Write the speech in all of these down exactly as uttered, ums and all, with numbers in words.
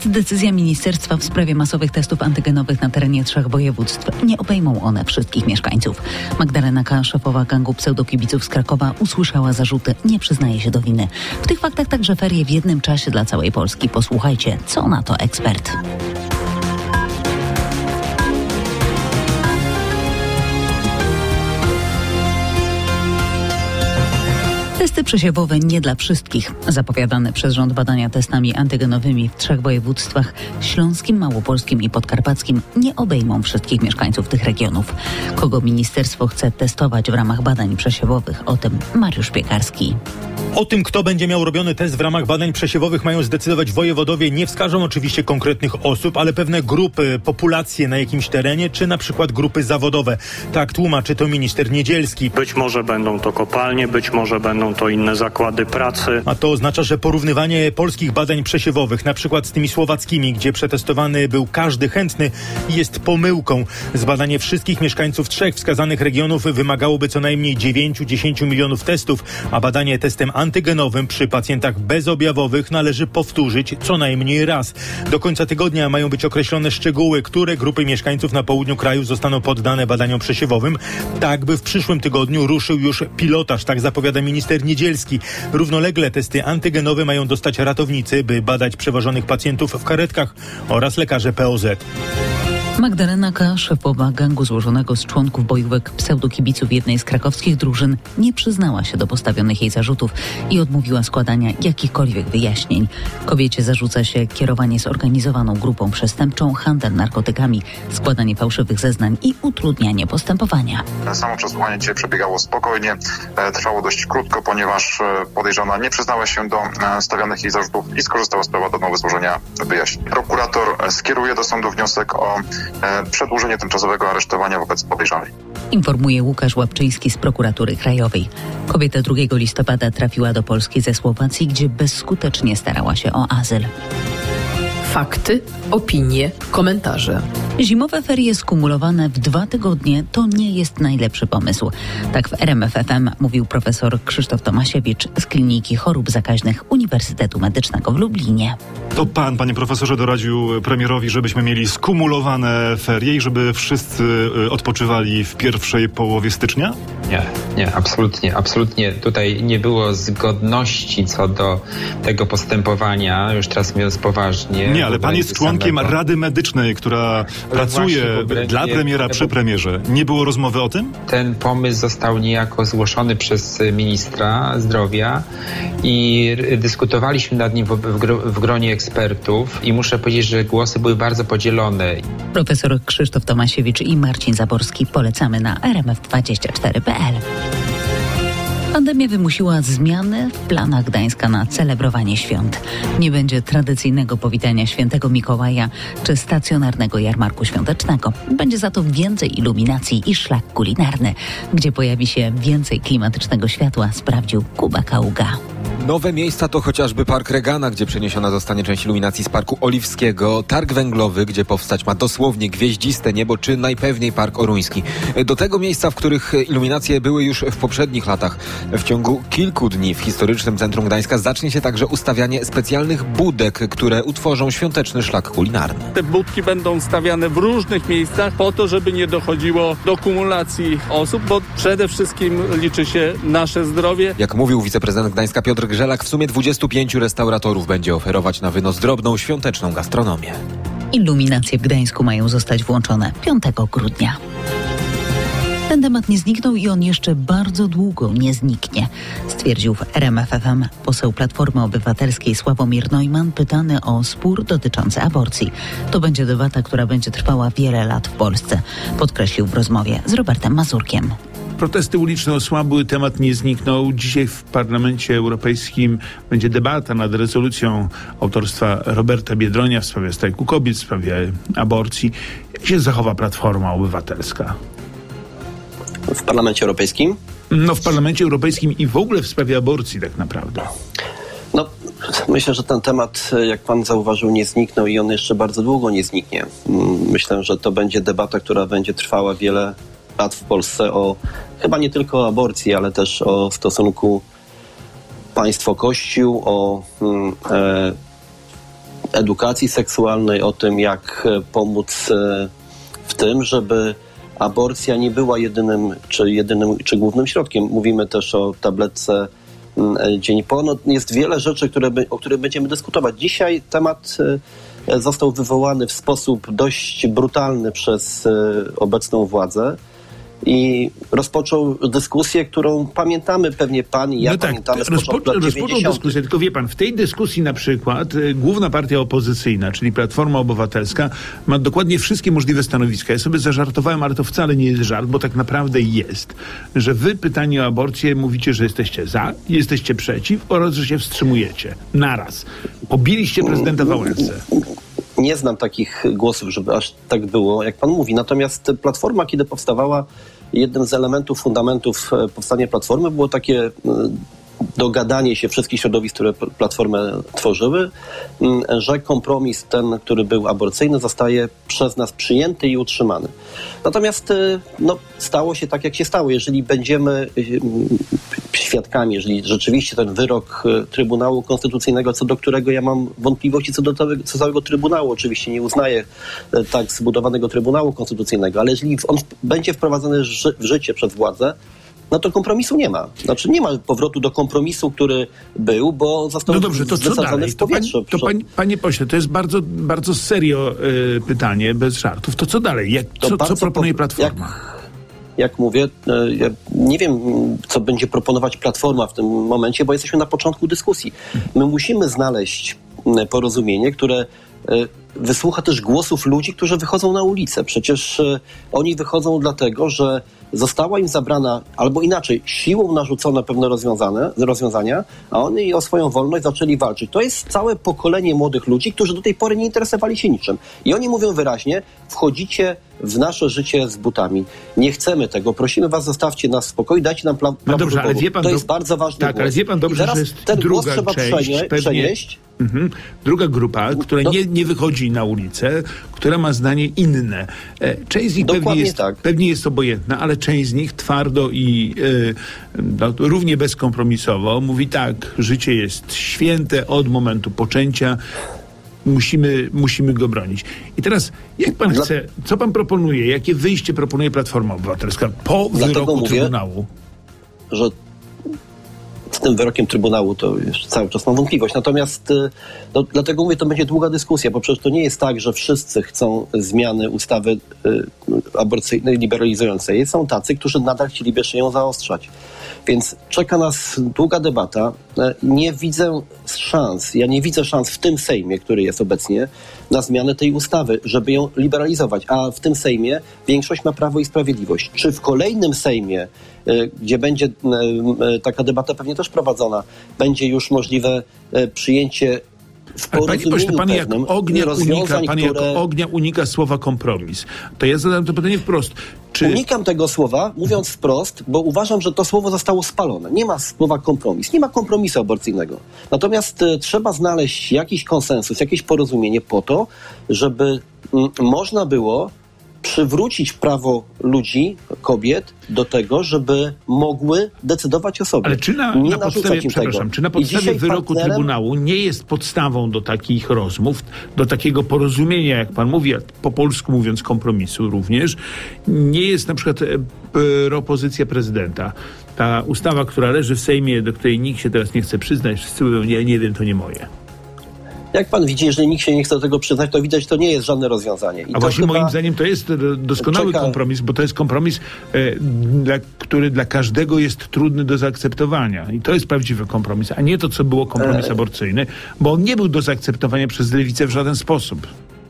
jest decyzja ministerstwa w sprawie masowych testów antygenowych na terenie trzech województw. Nie obejmą one wszystkich mieszkańców. Magdalena K., szefowa gangu pseudokibiców z Krakowa, usłyszała zarzuty, nie przyznaje się do winy. W tych faktach także ferie w jednym czasie dla całej Polski. Posłuchajcie, co na to ekspert. Testy przesiewowe nie dla wszystkich. Zapowiadane przez rząd badania testami antygenowymi w trzech województwach śląskim, małopolskim i podkarpackim nie obejmą wszystkich mieszkańców tych regionów. Kogo ministerstwo chce testować w ramach badań przesiewowych? O tym Mariusz Piekarski. O tym, kto będzie miał robiony test w ramach badań przesiewowych, mają zdecydować wojewodowie. Nie wskażą oczywiście konkretnych osób, ale pewne grupy, populacje na jakimś terenie, czy na przykład grupy zawodowe. Tak tłumaczy to minister Niedzielski. Być może będą to kopalnie, być może będą to inne zakłady pracy. A to oznacza, że porównywanie polskich badań przesiewowych, na przykład z tymi słowackimi, gdzie przetestowany był każdy chętny, jest pomyłką. Zbadanie wszystkich mieszkańców trzech wskazanych regionów wymagałoby co najmniej dziewięć do dziesięciu milionów testów, a badanie testem antygenowym przy pacjentach bezobjawowych należy powtórzyć co najmniej raz. Do końca tygodnia mają być określone szczegóły, które grupy mieszkańców na południu kraju zostaną poddane badaniom przesiewowym, tak by w przyszłym tygodniu ruszył już pilotaż, tak zapowiada minister Niedzielski. Równolegle testy antygenowe mają dostać ratownicy, by badać przewożonych pacjentów w karetkach, oraz lekarze P O Z. Magdalena K., szefowa gangu złożonego z członków bojówek pseudokibiców jednej z krakowskich drużyn, nie przyznała się do postawionych jej zarzutów i odmówiła składania jakichkolwiek wyjaśnień. Kobiecie zarzuca się kierowanie zorganizowaną grupą przestępczą, handel narkotykami, składanie fałszywych zeznań i utrudnianie postępowania. Samo przesłuchanie dzisiaj przebiegało spokojnie, trwało dość krótko, ponieważ podejrzana nie przyznała się do stawianych jej zarzutów i skorzystała z prawa do odmowy złożenia wyjaśnień. Prokurator skieruje do sądu wniosek o przedłużenie tymczasowego aresztowania wobec podejrzanej. Informuje Łukasz Łapczyński z Prokuratury Krajowej. Kobieta drugiego listopada trafiła do Polski ze Słowacji, gdzie bezskutecznie starała się o azyl. Fakty, opinie, komentarze. Zimowe ferie skumulowane w dwa tygodnie to nie jest najlepszy pomysł. Tak w R M F F M mówił profesor Krzysztof Tomasiewicz z Kliniki Chorób Zakaźnych Uniwersytetu Medycznego w Lublinie. To pan, panie profesorze, doradził premierowi, żebyśmy mieli skumulowane ferie i żeby wszyscy odpoczywali w pierwszej połowie stycznia? Nie, nie, absolutnie, absolutnie. Tutaj nie było zgodności co do tego postępowania, już teraz mówiąc poważnie. Nie, ale pan jest członkiem Rady Medycznej, która pracuje dla premiera przy premierze. Nie było rozmowy o tym? Ten pomysł został niejako zgłoszony przez ministra zdrowia i dyskutowaliśmy nad nim w, w, w gronie ekspertów i muszę powiedzieć, że głosy były bardzo podzielone. Profesor Krzysztof Tomasiewicz i Marcin Zaborski. Polecamy na r m f dwadzieścia cztery kropka p l. Pandemia wymusiła zmiany w planach Gdańska na celebrowanie świąt. Nie będzie tradycyjnego powitania świętego Mikołaja czy stacjonarnego jarmarku świątecznego. Będzie za to więcej iluminacji i szlak kulinarny, gdzie pojawi się więcej klimatycznego światła, sprawdził Kuba Kaługa. Nowe miejsca to chociażby Park Regana, gdzie przeniesiona zostanie część iluminacji z Parku Oliwskiego, Targ Węglowy, gdzie powstać ma dosłownie gwieździste niebo, czy najpewniej Park Oruński. Do tego miejsca, w których iluminacje były już w poprzednich latach. W ciągu kilku dni w historycznym centrum Gdańska zacznie się także ustawianie specjalnych budek, które utworzą świąteczny szlak kulinarny. Te budki będą stawiane w różnych miejscach po to, żeby nie dochodziło do kumulacji osób, bo przede wszystkim liczy się nasze zdrowie. Jak mówił wiceprezydent Gdańska Piotr Grzelak, w sumie dwudziestu pięciu restauratorów będzie oferować na wynos drobną świąteczną gastronomię. Iluminacje w Gdańsku mają zostać włączone piątego grudnia. Ten temat nie zniknął i on jeszcze bardzo długo nie zniknie, stwierdził w R M F F M poseł Platformy Obywatelskiej Sławomir Neumann, pytany o spór dotyczący aborcji. To będzie debata, która będzie trwała wiele lat w Polsce, podkreślił w rozmowie z Robertem Mazurkiem. Protesty uliczne osłabły, temat nie zniknął. Dzisiaj w Parlamencie Europejskim będzie debata nad rezolucją autorstwa Roberta Biedronia w sprawie strajku kobiet, w sprawie aborcji. Jak się zachowa Platforma Obywatelska? W Parlamencie Europejskim? No w Parlamencie Europejskim i w ogóle w sprawie aborcji tak naprawdę. No myślę, że ten temat, jak pan zauważył, nie zniknął i on jeszcze bardzo długo nie zniknie. Myślę, że to będzie debata, która będzie trwała wiele lat w Polsce o chyba nie tylko o aborcji, ale też o stosunku państwo-kościół, o e, edukacji seksualnej, o tym, jak pomóc w tym, żeby aborcja nie była jedynym czy jedynym czy głównym środkiem. Mówimy też o tabletce dzień po. No, jest wiele rzeczy, które by, o których będziemy dyskutować. Dzisiaj temat został wywołany w sposób dość brutalny przez obecną władzę i rozpoczął dyskusję, którą pamiętamy pewnie pan i ja no tak, pamiętamy z rozpo, początku lat rozpoczął dziewięćdziesiątych. dyskusję, tylko wie pan, w tej dyskusji na przykład y, główna partia opozycyjna, czyli Platforma Obywatelska, ma dokładnie wszystkie możliwe stanowiska. Ja sobie zażartowałem, ale to wcale nie jest żart, bo tak naprawdę jest, że wy pytanie o aborcję mówicie, że jesteście za, jesteście przeciw oraz, że się wstrzymujecie. Naraz. Pobiliście prezydenta Wałęsę. Nie znam takich głosów, żeby aż tak było, jak pan mówi. Natomiast Platforma, kiedy powstawała, jednym z elementów, fundamentów powstania Platformy było takie dogadanie się wszystkich środowisk, które Platformę tworzyły, że kompromis ten, który był aborcyjny, zostaje przez nas przyjęty i utrzymany. Natomiast no, stało się tak, jak się stało. Jeżeli będziemy świadkami, jeżeli rzeczywiście ten wyrok Trybunału Konstytucyjnego, co do którego ja mam wątpliwości co do całego, co całego Trybunału, oczywiście nie uznaję tak zbudowanego Trybunału Konstytucyjnego, ale jeżeli on będzie wprowadzony w życie przez władzę, no to kompromisu nie ma. Znaczy nie ma powrotu do kompromisu, który był, bo został no dobrze, to co dalej? w powietrzu. To, pań, to pań, panie pośle, to jest bardzo, bardzo serio y, pytanie, bez żartów. To co dalej? Jak, co, co proponuje Platforma? Jak, jak mówię, y, ja nie wiem, co będzie proponować Platforma w tym momencie, bo jesteśmy na początku dyskusji. My musimy znaleźć porozumienie, które y, wysłucha też głosów ludzi, którzy wychodzą na ulicę. Przecież y, oni wychodzą dlatego, że została im zabrana, albo inaczej, siłą narzucone pewne rozwiązania, a oni o swoją wolność zaczęli walczyć. To jest całe pokolenie młodych ludzi, którzy do tej pory nie interesowali się niczym. I oni mówią wyraźnie, wchodzicie w nasze życie z butami. Nie chcemy tego, prosimy was, zostawcie nas w spokoju, dajcie nam prawo no dobrze, ale wie pan To do... jest bardzo ważny tak, głos. ale wie pan dobrze, że jest ten druga głos trzeba część, przenieść, pewnie... przenieść. Mhm. Druga grupa, która no, nie, nie wychodzi na ulicę, która ma zdanie inne. Część z nich pewnie jest, tak. pewnie jest obojętna, ale część z nich twardo i e, no, równie bezkompromisowo mówi tak, życie jest święte od momentu poczęcia, musimy, musimy go bronić. I teraz, jak pan Dla... chce, co pan proponuje, jakie wyjście proponuje Platforma Obywatelska po Dlatego wyroku mówię, Trybunału? Że z tym wyrokiem Trybunału to już cały czas mam wątpliwość. Natomiast no, dlatego mówię, to będzie długa dyskusja, bo przecież to nie jest tak, że wszyscy chcą zmiany ustawy y, aborcyjnej, liberalizującej. Są tacy, którzy nadal chcieliby jeszcze ją zaostrzać. Więc czeka nas długa debata. Nie widzę szans, ja nie widzę szans w tym Sejmie, który jest obecnie, na zmianę tej ustawy, żeby ją liberalizować. A w tym Sejmie większość ma Prawo i Sprawiedliwość. Czy w kolejnym Sejmie, gdzie będzie taka debata pewnie też prowadzona, będzie już możliwe przyjęcie w panie pośle, pan jak ognia unika, pan które... jak ognia unika słowa kompromis. To ja zadam to pytanie wprost. Czy... Unikam tego słowa, mówiąc wprost, bo uważam, że to słowo zostało spalone. Nie ma słowa kompromis, nie ma kompromisu aborcyjnego. Natomiast y, trzeba znaleźć jakiś konsensus, jakieś porozumienie po to, żeby y, można było przywrócić prawo ludzi, kobiet do tego, żeby mogły decydować o sobie. Ale czy na, nie na podstawie, przepraszam, tego. czy na podstawie wyroku partnerem... Trybunału nie jest podstawą do takich rozmów, do takiego porozumienia, jak pan mówi, po polsku mówiąc kompromisu również, nie jest na przykład e, propozycja prezydenta. Ta ustawa, która leży w Sejmie, do której nikt się teraz nie chce przyznać, wszyscy mówią, nie, nie wiem, to nie moje. Jak pan widzi, jeżeli nikt się nie chce do tego przyznać, to widać, to nie jest żadne rozwiązanie. I A to właśnie chyba... moim zdaniem to jest doskonały Czeka... kompromis, bo to jest kompromis, e, dla, który dla każdego jest trudny do zaakceptowania. I to jest prawdziwy kompromis, a nie to, co było kompromis e... aborcyjny, bo on nie był do zaakceptowania przez lewicę w żaden sposób.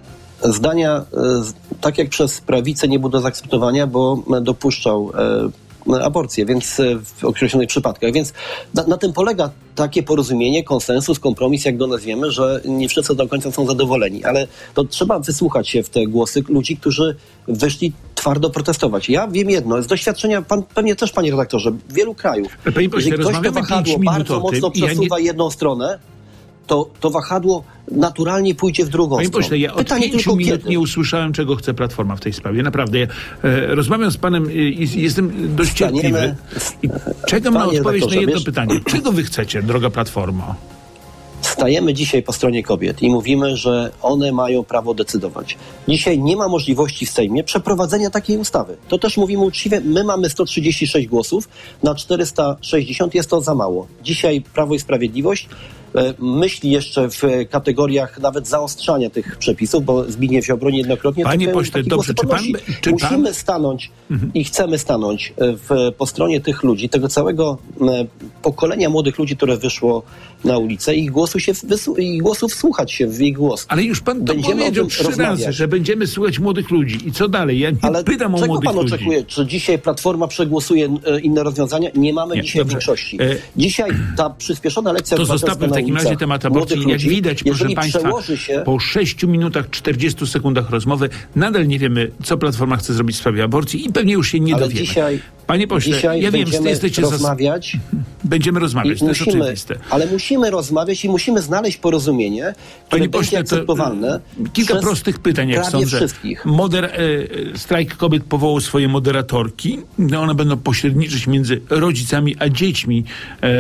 Zdania, e, tak jak przez prawicę, nie był do zaakceptowania, bo dopuszczał e, aborcję, więc w określonych przypadkach. Więc na, na tym polega takie porozumienie, konsensus, kompromis, jak go nazwiemy, że nie wszyscy do końca są zadowoleni. Ale to trzeba wysłuchać się w te głosy ludzi, którzy wyszli twardo protestować. Ja wiem jedno, z doświadczenia, pan pewnie też, panie redaktorze, wielu krajów, Panie pośle, jeżeli ktoś to wahadło bardzo mocno przesuwa ja nie... jedną stronę, to, to wahadło naturalnie pójdzie w drugą Panie stronę. Pośle, ja od Pytanie pięciu minut kiedy? nie usłyszałem, czego chce Platforma w tej sprawie. Naprawdę. Ja, e, rozmawiam z panem i e, jestem dość Staniemy, cierpliwy. I czekam na odpowiedź na jedno wiesz, pytanie. Czego wy chcecie, droga Platformo? stajemy dzisiaj po stronie kobiet i mówimy, że one mają prawo decydować. Dzisiaj nie ma możliwości w Sejmie przeprowadzenia takiej ustawy. To też mówimy uczciwie, my mamy sto trzydzieści sześć głosów, na czterysta sześćdziesiąt jest to za mało. Dzisiaj Prawo i Sprawiedliwość myśli jeszcze w kategoriach nawet zaostrzania tych przepisów, bo Zbigniew Ziobro niejednokrotnie... Panie pośle, dobrze, czy pan... Czy Musimy pan... stanąć mhm. i chcemy stanąć w, po stronie tych ludzi, tego całego pokolenia młodych ludzi, które wyszło na ulicę i głosu się, i głosów słuchać się w ich głos. Ale już pan to powiedział trzy rozmawiać. razy, że będziemy słuchać młodych ludzi. I co dalej? Ja nie Ale pytam o czego młodych pan ludzi. oczekuje? Czy dzisiaj Platforma przegłosuje inne rozwiązania? Nie mamy nie, dzisiaj dobrze. większości. Dzisiaj ta przyspieszona lekcja to zostawmy w takim razie temat aborcji. Jak widać, proszę państwa, się... po sześciu minutach czterdziestu sekundach rozmowy nadal nie wiemy, co Platforma chce zrobić w sprawie aborcji i pewnie już się nie Ale dowiemy. Dzisiaj, Panie pośle, dzisiaj ja wiem, że jesteście rozmawiać. Zas... Będziemy rozmawiać, to musimy, jest oczywiste. Ale musimy rozmawiać i musimy znaleźć porozumienie, które Panie będzie pośle, akceptowalne. Kilka prostych pytań, jak sądzę. Wszystkich. Moder... E, strajk kobiet powołał swoje moderatorki. One będą pośredniczyć między rodzicami a dziećmi e,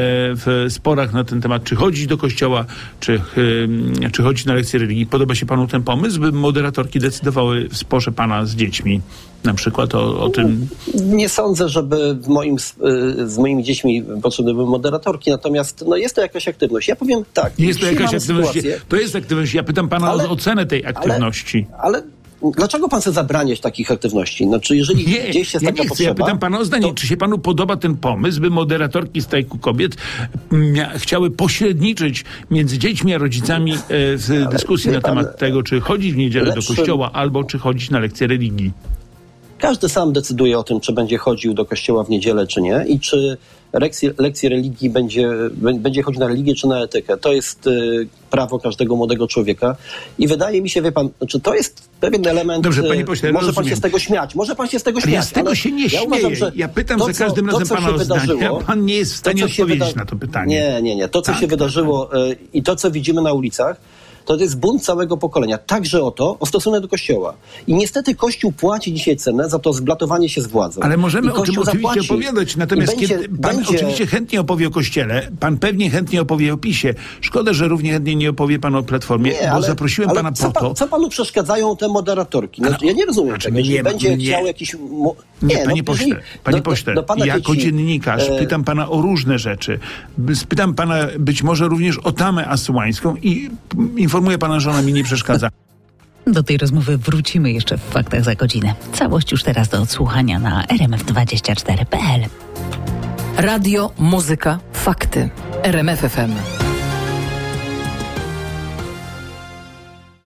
w sporach na ten temat, czy chodzić do kościoła, czy, e, czy chodzić na lekcje religii. Podoba się panu ten pomysł, by moderatorki decydowały w sporze pana z dziećmi? Na przykład o, o tym... Nie sądzę, żeby w moim, z moimi dziećmi potrzebne były moderatorki, natomiast no, jest to jakaś aktywność. Ja powiem tak. Jest to jakaś aktywność. Sytuację, to jest aktywność. Ja pytam pana ale, o ocenę tej aktywności. Ale, ale dlaczego pan chce zabraniać takich aktywności? Znaczy, jeżeli nie, gdzieś jest ja taka nie chcę. potrzeba... Ja pytam pana o zdanie. To... Czy się panu podoba ten pomysł, by moderatorki strajku kobiet mia- chciały pośredniczyć między dziećmi a rodzicami e, w ale, dyskusji na temat pan, tego, czy chodzić w niedzielę lepszym... do kościoła, albo czy chodzić na lekcje religii? Każdy sam decyduje o tym, czy będzie chodził do kościoła w niedzielę, czy nie i czy lekcje, lekcje religii będzie, będzie chodził na religię, czy na etykę. To jest y, prawo każdego młodego człowieka i wydaje mi się, wie pan, znaczy to jest pewien element, Dobrze, panie pośle, może rozumiem. pan się z tego śmiać, może pan się z tego śmiać. Ja z tego się nie śmieję. Ja, uważam, że ja pytam to, za każdym co, razem to, pana o zdanie, a pan nie jest w stanie to, odpowiedzieć wyda- na to pytanie. Nie, nie, nie. To, co tak, się wydarzyło y, i to, co widzimy na ulicach, to jest bunt całego pokolenia. Także o to, o stosunek do Kościoła. I niestety Kościół płaci dzisiaj cenę za to zblatowanie się z władzą. Ale możemy o tym oczywiście zapłaci. opowiadać. Natomiast będzie, kiedy pan będzie... oczywiście chętnie opowie o Kościele, pan pewnie chętnie opowie o PiSie. Szkoda, że równie chętnie nie opowie pan o Platformie, nie, bo ale, zaprosiłem ale pana co po to... Pan, co panu przeszkadzają te moderatorki? No, ale, ja nie rozumiem znaczy, tego. Jeżeli nie, będzie nie, chciał jakiś... Mo... Nie, nie, panie no, pośle, jeżeli, panie do, pośle, do, do jako dzieci, dziennikarz e... pytam pana o różne rzeczy. Spytam pana być może również o Tamę Asyłańską i informuję pana, że ona mi nie przeszkadza. Do tej rozmowy wrócimy jeszcze w Faktach za godzinę. Całość już teraz do odsłuchania na er em ef dwadzieścia cztery kropka pe el. Radio, muzyka, fakty. R M F F M.